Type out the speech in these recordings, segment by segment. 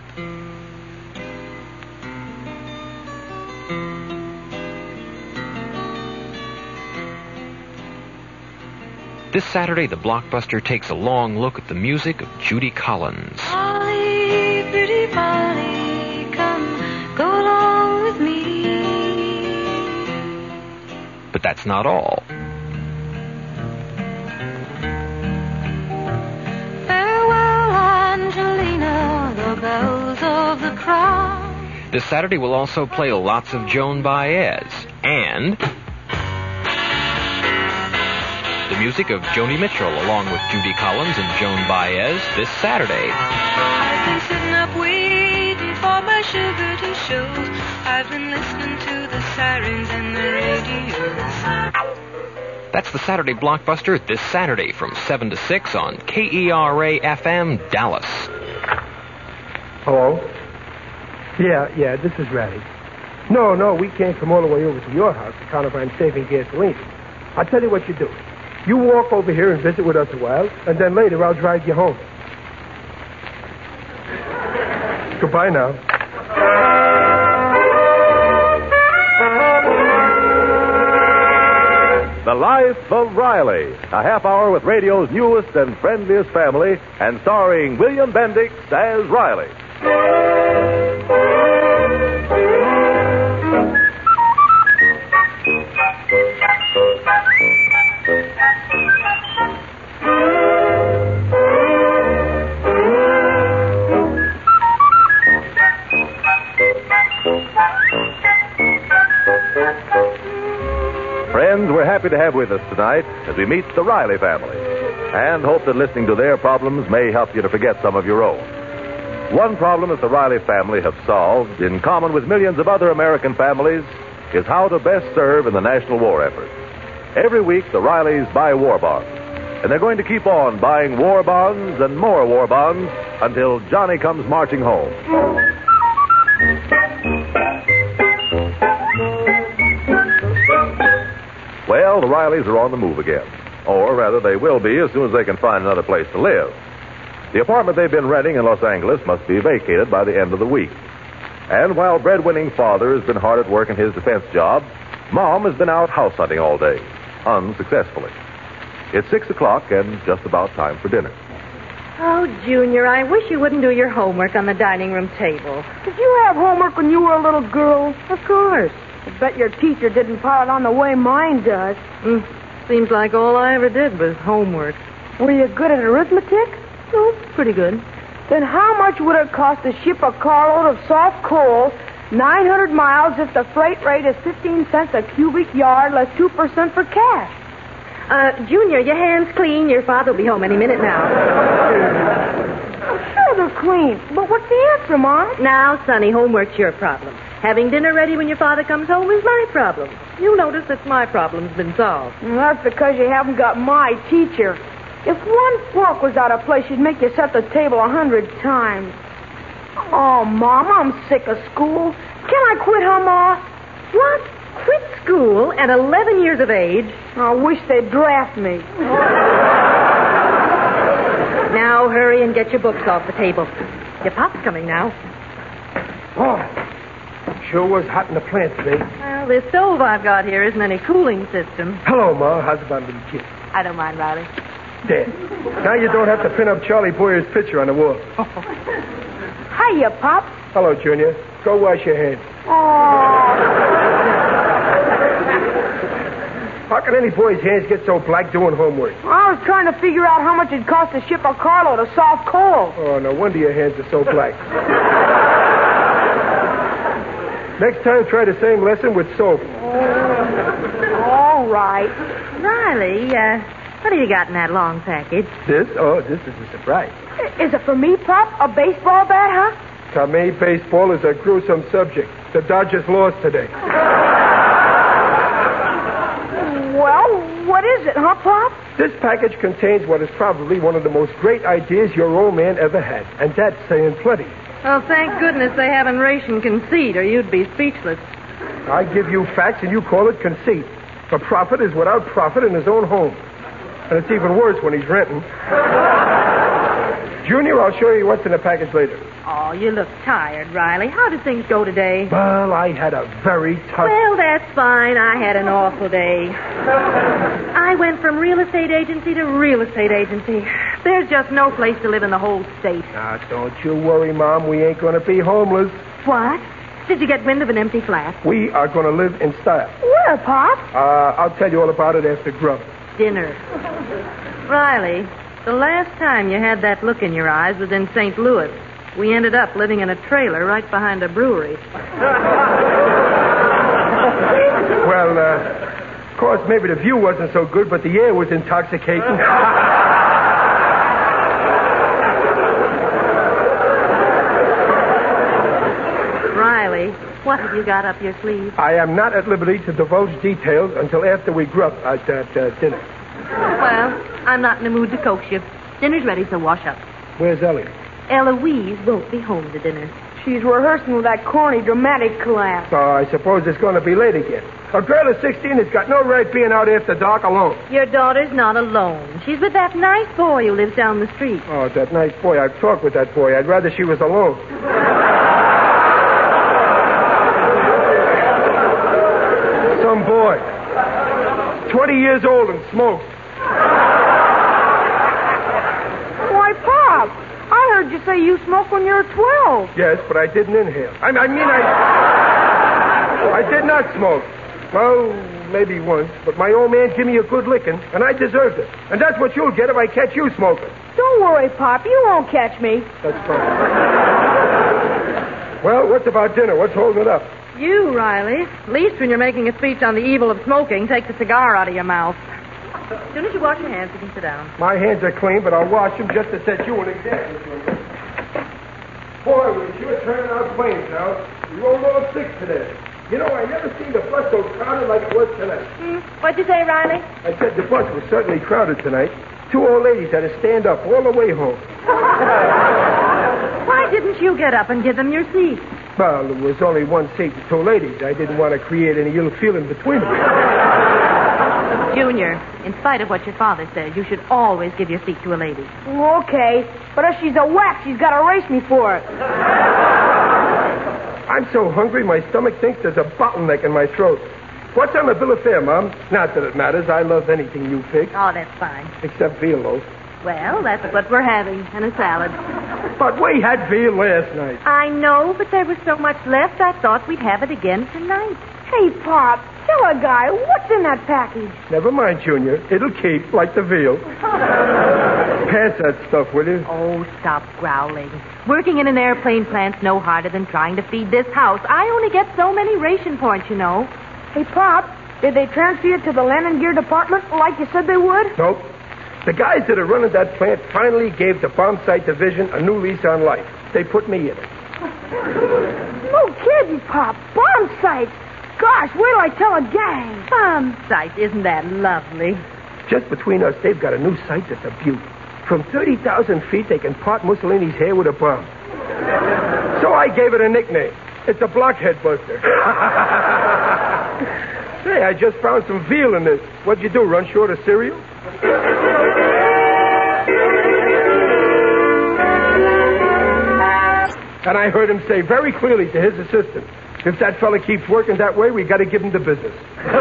This Saturday, the Blockbuster takes a long look at the music of Judy Collins. Polly, pretty Polly, come, go along with me. But that's not all. Farewell, Angelina, the bells of the crowd. This Saturday, we'll also play lots of Joan Baez and the music of Joni Mitchell, along with Judy Collins and Joan Baez, this Saturday. I've been sitting up waiting for my sugar to show. I've been listening to the sirens and the radios. That's the Saturday Blockbuster this Saturday from 7 to 6 on KERA-FM, Dallas. Hello? Yeah, this is Ratty. No, we can't come all the way over to your house to count if I'm saving gasoline. I'll tell you what you do. You walk over here and visit with us a while, and then later I'll drive you home. Goodbye now. The Life of Riley, a half hour with radio's newest and friendliest family, and starring William Bendix as Riley. Friends, we're happy to have with us tonight as we meet the Riley family and hope that listening to their problems may help you to forget some of your own. One problem that the Riley family have solved, in common with millions of other American families, is how to best serve in the national war effort. Every week, the Rileys buy war bonds, and they're going to keep on buying war bonds and more war bonds until Johnny comes marching home. Well, the Rileys are on the move again. Or rather, they will be as soon as they can find another place to live. The apartment they've been renting in Los Angeles must be vacated by the end of the week. And while breadwinning father has been hard at work in his defense job, Mom has been out house hunting all day, unsuccessfully. It's 6 o'clock and just about time for dinner. Oh, Junior, I wish you wouldn't do your homework on the dining room table. Did you have homework when you were a little girl? Of course. I bet your teacher didn't pile it on the way mine does. Seems like all I ever did was homework. Were you good at arithmetic? Oh, pretty good. Then how much would it cost to ship a carload of soft coal 900 miles if the freight rate is 15 cents a cubic yard less 2% for cash? Junior, your hands clean. Your father will be home any minute now. Sure, they're clean. But what's the answer, Mom? Now, Sonny, homework's your problem. Having dinner ready when your father comes home is my problem. You'll notice that my problem's been solved. Well, that's because you haven't got my teacher. If one fork was out of place, she'd make you set the table 100 times. Oh, Mom, I'm sick of school. Can I quit, huh, Ma? What? Quit school at 11 years of age? I wish they'd draft me. Now hurry and get your books off the table. Your pop's coming now. Oh, sure was hot in the plant today. Well, this stove I've got here isn't any cooling system. Hello, Ma. How's about little kid? I don't mind, Riley. There. Now you don't have to pin up Charlie Boyer's picture on the wall. Hiya, Pop. Hello, Junior. Go wash your hands. Oh. How can any boy's hands get so black doing homework? I was trying to figure out how much it'd cost to ship a carload of soft coal. Oh, no wonder your hands are so black. Next time, try the same lesson with soap. All right. Riley, what have you got in that long package? This? Oh, this is a surprise. Is it for me, Pop? A baseball bat, huh? To me, baseball is a gruesome subject. The Dodgers lost today. Well, what is it, huh, Pop? This package contains what is probably one of the most great ideas your old man ever had, and that's saying plenty. Well, thank goodness they haven't rationed conceit, or you'd be speechless. I give you facts, and you call it conceit. A prophet is without profit in his own home. And it's even worse when he's renting. Junior, I'll show you what's in the package later. Oh, you look tired, Riley. How did things go today? Well, I had a very tough... Well, that's fine. I had an awful day. I went from real estate agency to real estate agency. There's just no place to live in the whole state. Now, don't you worry, Mom. We ain't going to be homeless. What? Did you get wind of an empty flat? We are going to live in style. Where, Pop? I'll tell you all about it after grub. Dinner. Riley, the last time you had that look in your eyes was in St. Louis. We ended up living in a trailer right behind a brewery. Well, of course, maybe the view wasn't so good, but the air was intoxicating. Riley, what have you got up your sleeve? I am not at liberty to divulge details until after we grub at dinner. Well, I'm not in the mood to coax you. Dinner's ready, so wash up. Where's Ellie? Eloise won't be home to dinner. She's rehearsing with that corny dramatic class. Oh, I suppose it's going to be late again. A girl of 16 has got no right being out after dark alone. Your daughter's not alone. She's with that nice boy who lives down the street. Oh, that nice boy. I've talked with that boy. I'd rather she was alone. Some boy. 20 years old and smokes. Why, Pop, I heard you say you smoked when you were 12. Yes, but I didn't inhale. I did not smoke. Well, maybe once, but my old man gave me a good licking, and I deserved it. And that's what you'll get if I catch you smoking. Don't worry, Pop. You won't catch me. That's fine. Well, what's about dinner? What's holding it up? You, Riley. At least when you're making a speech on the evil of smoking, take the cigar out of your mouth. As soon as you wash your hands, you can sit down. My hands are clean, but I'll wash them just to set you an example. Boy, we're sure turning out planes now. We rolled all 6 today. You know, I never seen the bus so crowded like it was tonight. What'd you say, Riley? I said the bus was certainly crowded tonight. 2 old ladies had to stand up all the way home. Why didn't you get up and give them your seat? Well, there was only one seat to 2 ladies. I didn't want to create any ill feeling between them. Junior, in spite of what your father says, you should always give your seat to a lady. Okay, but if she's a whack, she's got to race me for it. I'm so hungry, my stomach thinks there's a bottleneck in my throat. What's on the bill of fare, Mom? Not that it matters. I love anything you pick. Oh, that's fine. Except veal loaf. Well, that's what we're having, and a salad. But we had veal last night. I know, but there was so much left, I thought we'd have it again tonight. Hey, Pop, tell a guy what's in that package. Never mind, Junior. It'll keep, like the veal. Pass that stuff, will you? Oh, stop growling. Working in an airplane plant's no harder than trying to feed this house. I only get so many ration points, you know. Hey, Pop, did they transfer you to the landing gear department like you said they would? Nope. The guys that are running that plant finally gave the bomb site division a new lease on life. They put me in it. No kidding, Pop. Bomb sites. Gosh, wait till I tell a gang. Bomb site, isn't that lovely? Just between us, they've got a new site that's a beaut. From 30,000 feet, they can part Mussolini's hair with a bomb. So I gave it a nickname. It's a blockhead buster. Hey, I just found some veal in this. What'd you do, run short of cereal? And I heard him say very clearly to his assistant, if that fella keeps working that way, we got to give him the business.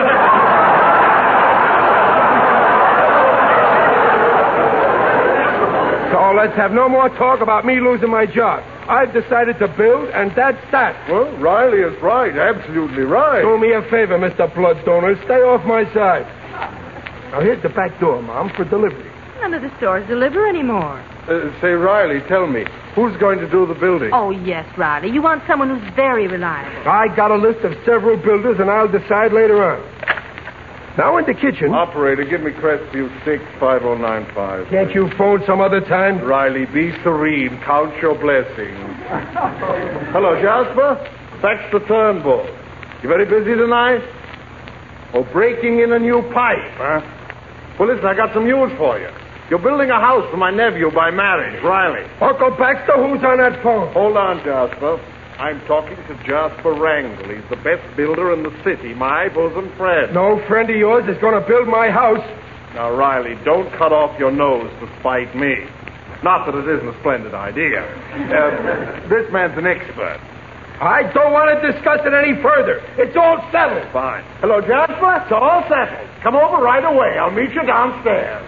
So let's have no more talk about me losing my job. I've decided to build, and that's that. Well, Riley is right. Absolutely right. Do me a favor, Mr. Blood Donor. Stay off my side. Now, here's the back door, Mom, for delivery. None of the stores deliver anymore. Say, Riley, tell me, who's going to do the building? Oh, yes, Riley. You want someone who's very reliable. I got a list of several builders, and I'll decide later on. Now in the kitchen. Operator, give me Crestview 65095. Can't you phone some other time? Riley, be serene. Count your blessings. Hello, Jasper. That's the turnbull. You very busy tonight? Oh, breaking in a new pipe, huh? Well, listen, I got some news for you. You're building a house for my nephew by marriage, Riley. Uncle Baxter, who's on that phone? Hold on, Jasper. I'm talking to Jasper Wrangle. He's the best builder in the city, my bosom friend. No friend of yours is going to build my house. Now, Riley, don't cut off your nose to spite me. Not that it isn't a splendid idea. This man's an expert. I don't want to discuss it any further. It's all settled. Fine. Hello, Jasper. It's all settled. Come over right away. I'll meet you downstairs.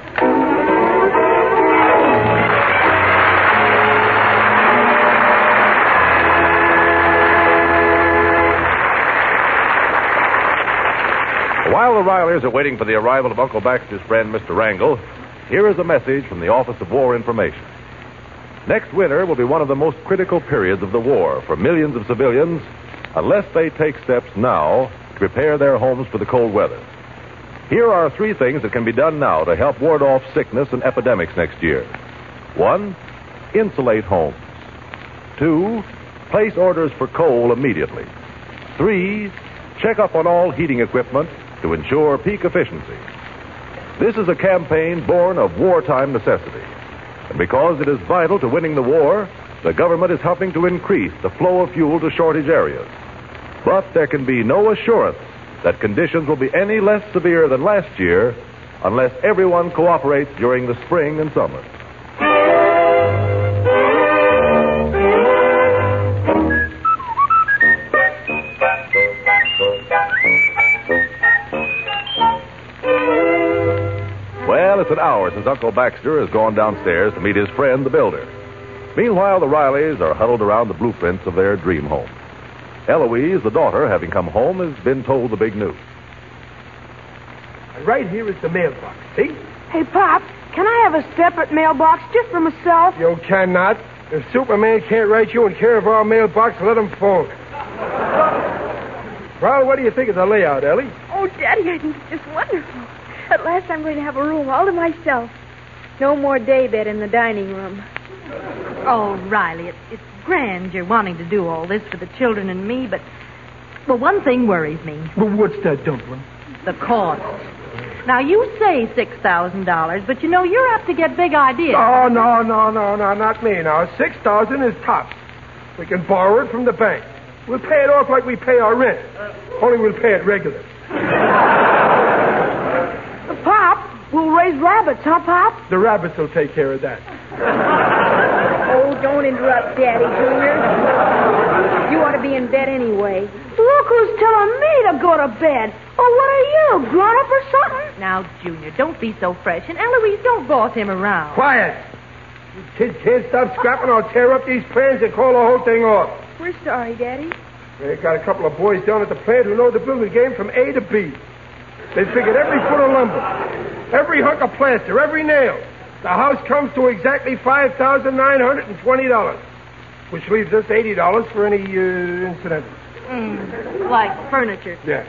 While the Rileys are waiting for the arrival of Uncle Baxter's friend, Mr. Wrangle, here is a message from the Office of War Information. Next winter will be one of the most critical periods of the war for millions of civilians unless they take steps now to prepare their homes for the cold weather. Here are 3 things that can be done now to help ward off sickness and epidemics next year. 1, insulate homes. 2, place orders for coal immediately. 3, check up on all heating equipment to ensure peak efficiency. This is a campaign born of wartime necessity. And because it is vital to winning the war, the government is helping to increase the flow of fuel to shortage areas. But there can be no assurance that conditions will be any less severe than last year unless everyone cooperates during the spring and summer. Well, it's an hour since Uncle Baxter has gone downstairs to meet his friend, the builder. Meanwhile, the Rileys are huddled around the blueprints of their dream home. Eloise, the daughter, having come home, has been told the big news. Right here is the mailbox, see? Hey, Pop, can I have a separate mailbox just for myself? You cannot. If Superman can't write you in care of our mailbox, let him phone. Well, what do you think of the layout, Ellie? Oh, Daddy, I think it's just wonderful. At last I'm going to have a room all to myself. No more daybed in the dining room. Oh, Riley, it's grand you're wanting to do all this for the children and me, but... Well, one thing worries me. Well, what's that, Dumpling? The cost. Now, you say $6,000, but you know you're apt to get big ideas. Oh, no, not me now. $6,000 is tops. We can borrow it from the bank. We'll pay it off like we pay our rent. Only we'll pay it regular. Pop, we'll raise rabbits, huh, Pop? The rabbits will take care of that. Oh, don't interrupt, Daddy, Junior. You ought to be in bed anyway. Look who's telling me to go to bed. Oh, what are you, grown up or something? Now, Junior, don't be so fresh. And Eloise, don't boss him around. Quiet. You kids can't stop scrapping. I'll tear up these plans and call the whole thing off. We're sorry, Daddy. They got a couple of boys down at the plant who know the building game from A to B. They figured every foot of lumber, every hunk of plaster, every nail. The house comes to exactly $5,920, which leaves us $80 for any incidentals. Like furniture. Yeah.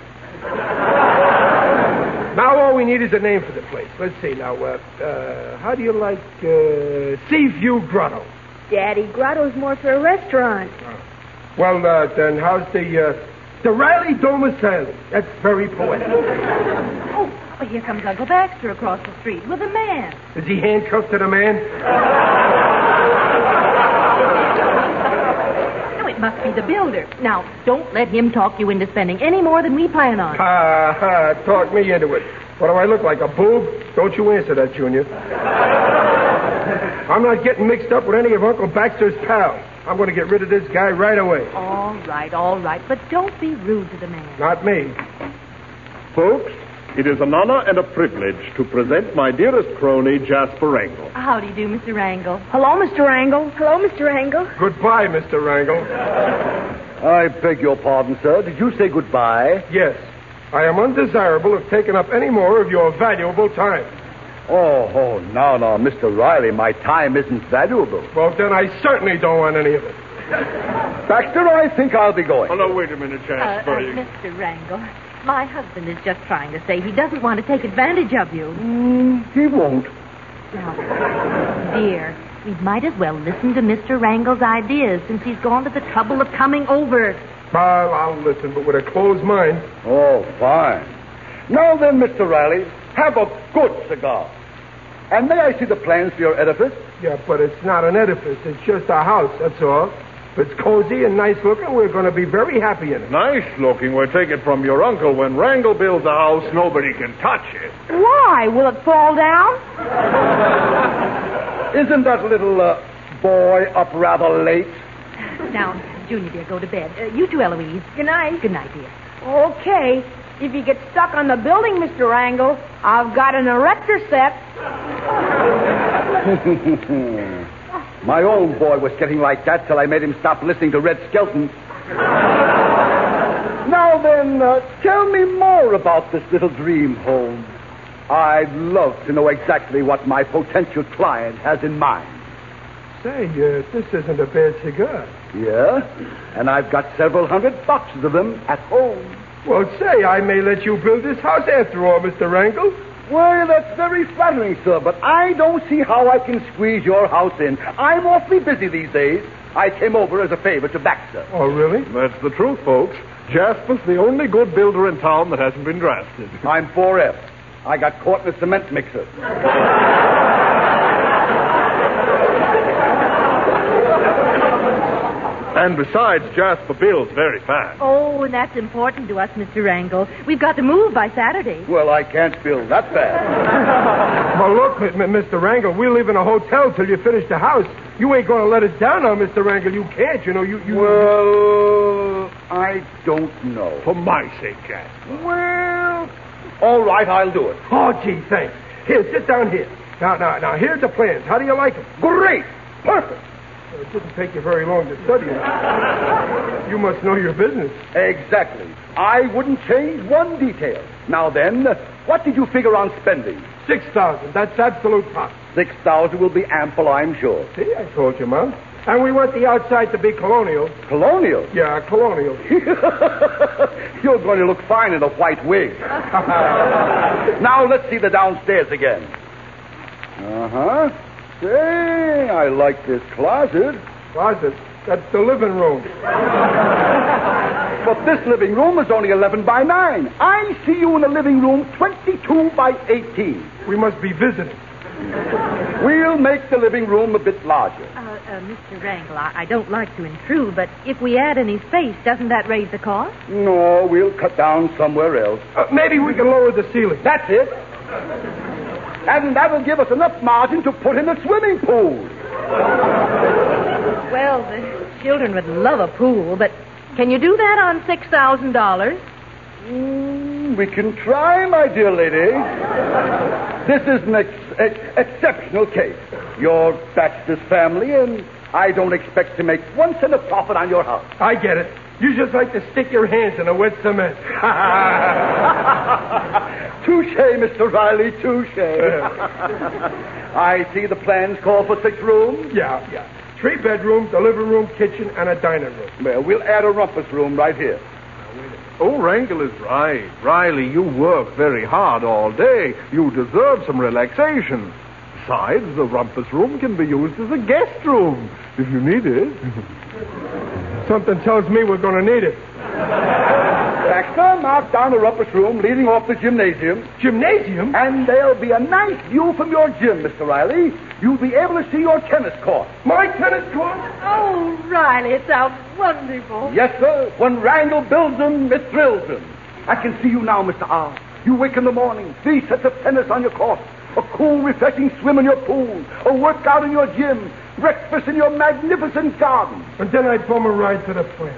Now all we need is a name for the place. Let's see now. How do you like Seaview Grotto? Daddy, Grotto's more for a restaurant. Well, then how's the Riley Domicile? That's very poetic. Oh, well, here comes Uncle Baxter across the street with a man. Is he handcuffed to the man? No, it must be the builder. Now, don't let him talk you into spending any more than we plan on. Talk me into it. What do I look like, a boob? Don't you answer that, Junior. I'm not getting mixed up with any of Uncle Baxter's pals. I'm going to get rid of this guy right away. All right. But don't be rude to the man. Not me. Folks, it is an honor and a privilege to present my dearest crony, Jasper Wrangle. How do you do, Mr. Wrangle? Hello, Mr. Wrangle. Hello, Mr. Wrangle. Goodbye, Mr. Wrangle. I beg your pardon, sir. Did you say goodbye? Yes. I am undesirable of taking up any more of your valuable time. Oh, no, Mr. Riley, my time isn't valuable. Well, then I certainly don't want any of it. Baxter, I think I'll be going. Oh, no, wait a minute, Jasper. Mr. Wrangle, my husband is just trying to say he doesn't want to take advantage of you. He won't. Now, dear, we might as well listen to Mr. Wrangle's ideas since he's gone to the trouble of coming over. Well, I'll listen, but with a closed mind. Oh, fine. Now then, Mr. Riley, have a good cigar. And may I see the plans for your edifice? Yeah, but it's not an edifice. It's just a house, that's all. If it's cozy and nice looking, we're going to be very happy in it. Nice looking. We'll take it from your uncle. When Wrangle builds a house, nobody can touch it. Why? Will it fall down? Isn't that little boy up rather late? Now, Junior, dear, go to bed. You too, Eloise. Good night. Good night, dear. Okay. If you get stuck on the building, Mr. Wrangle, I've got an erector set. My own boy was getting like that till I made him stop listening to Red Skelton. Now then, tell me more about this little dream home. I'd love to know exactly what my potential client has in mind. Say, this isn't a bad cigar. Yeah? And I've got several hundred boxes of them at home. Well, say, I may let you build this house after all, Mr. Wrangle. Well, that's very flattering, sir, but I don't see how I can squeeze your house in. I'm awfully busy these days. I came over as a favor to Baxter. Oh, really? That's the truth, folks. Jasper's the only good builder in town that hasn't been drafted. I'm 4F. I got caught in a cement mixer. And besides, Jasper builds very fast. Oh, and that's important to us, Mr. Wrangle. We've got to move by Saturday. Well, I can't build that fast. Well, look, Mr. Wrangle, we live in a hotel till you finish the house. You ain't going to let us down now, Mr. Wrangle. You can't, you know. You. Well, I don't know. For my sake, Jasper. Well, all right, I'll do it. Oh, gee, thanks. Here, sit down here. Now, here's the plans. How do you like them? Great. Perfect. It didn't take you very long to study them. You must know your business. Exactly. I wouldn't change one detail. Now then, what did you figure on spending? 6,000. That's absolute top. 6,000 will be ample, I'm sure. See, I told you, Mom. And we want the outside to be colonial. Colonial? Yeah, colonial. You're going to look fine in a white wig. Now let's see the downstairs again. Uh-huh. Say, I like this closet. Closet? That's the living room. But this living room is only 11 by 9. I see you in a living room 22 by 18. We must be visiting. We'll make the living room a bit larger. Mr. Wrangle, I don't like to intrude, but if we add any space, doesn't that raise the cost? No, we'll cut down somewhere else. Maybe we can lower the ceiling. That's it. And that'll give us enough margin to put in a swimming pool. Well, the children would love a pool, but can you do that on $6,000? We can try, my dear lady. This is an exceptional case. You're Baxter's family, and I don't expect to make 1 cent of profit on your house. I get it. You just like to stick your hands in a wet cement. Touche, Mr. Riley, touche. I see the plans call for 6 rooms. Yeah. 3 bedrooms, a living room, kitchen, and a dining room. Well, we'll add a rumpus room right here. Oh, Wrangle is right. Riley, you work very hard all day. You deserve some relaxation. Besides, the rumpus room can be used as a guest room, if you need it. Something tells me we're going to need it. Baxter, mark down the rumpus room leading off the gymnasium. Gymnasium? And there'll be a nice view from your gym, Mr. Riley. You'll be able to see your tennis court. My tennis court? Oh, Riley, it sounds wonderful. Yes, sir. When Wrangle builds them, it thrills them. I can see you now, Mr. R. You wake in the morning, 3 sets of tennis on your court, a cool, refreshing swim in your pool, a workout in your gym, breakfast in your magnificent garden. And then I'd bum a ride to the plant.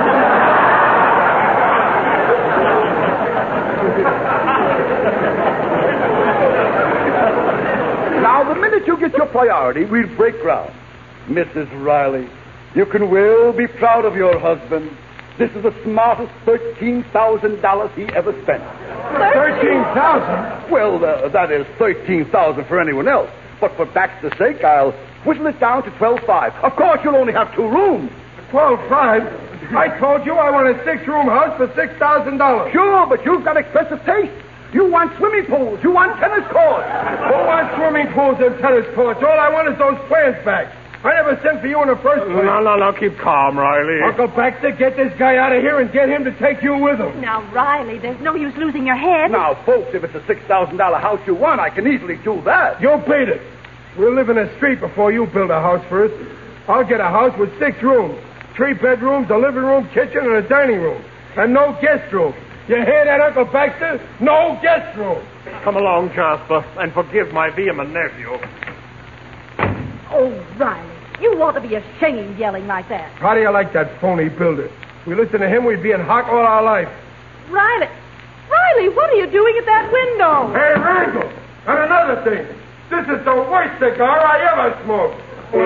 Now, the minute you get your priority, we'll break ground. Mrs. Riley, you can well be proud of your husband. This is the smartest $13,000 he ever spent. 13,000? Well, that is 13,000 for anyone else. But for Baxter's sake, I'll whittle it down to 12.5. Of course, you'll only have 2 rooms. 12.5? I told you I want a 6-room house for $6,000. Sure, but you've got expensive taste. You want swimming pools. You want tennis courts. Who wants swimming pools and tennis courts? All I want is those plans back. I never sent for you in the first place. No, keep calm, Riley. Uncle Baxter, get this guy out of here and get him to take you with him. Now, Riley, there's no use losing your head. Now, folks, if it's a $6,000 house you want, I can easily do that. You beat it. We'll live in a street before you build a house first. I'll get a house with 6 rooms, 3 bedrooms, a living room, kitchen, and a dining room. And no guest room. You hear that, Uncle Baxter? No guest room. Come along, Jasper, and forgive my vehement nephew. Oh, Riley, you ought to be ashamed yelling like that. How do you like that phony builder? We listen to him, we'd be in hock all our life. Riley, what are you doing at that window? Hey, Randall, and another thing. This is the worst cigar I ever smoked.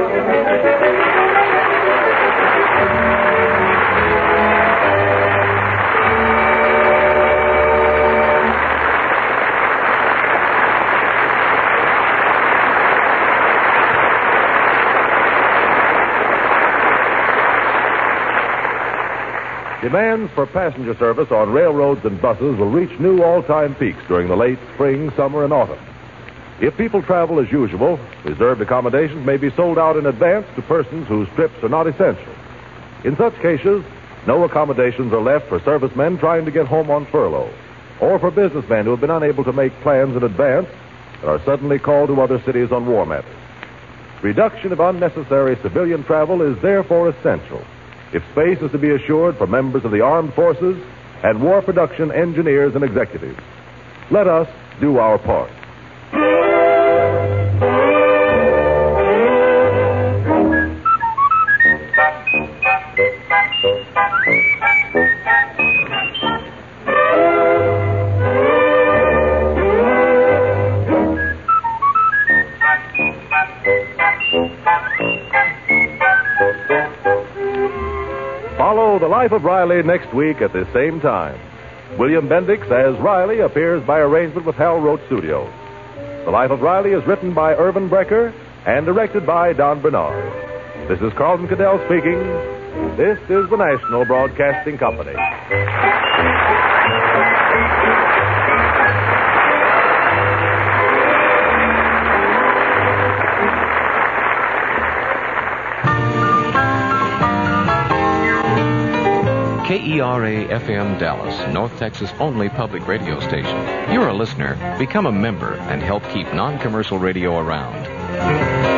Demands for passenger service on railroads and buses will reach new all-time peaks during the late spring, summer, and autumn. If people travel as usual, reserved accommodations may be sold out in advance to persons whose trips are not essential. In such cases, no accommodations are left for servicemen trying to get home on furlough, or for businessmen who have been unable to make plans in advance and are suddenly called to other cities on war matters. Reduction of unnecessary civilian travel is therefore essential if space is to be assured for members of the armed forces and war production engineers and executives. Let us do our part. Follow The Life of Riley next week at the same time. William Bendix as Riley appears by arrangement with Hal Roach Studios. The Life of Riley is written by Irvin Brecker and directed by Don Bernard. This is Carlton Cadell speaking. This is the National Broadcasting Company. KERA-FM Dallas, North Texas' only public radio station. You're a listener. Become a member and help keep non-commercial radio around.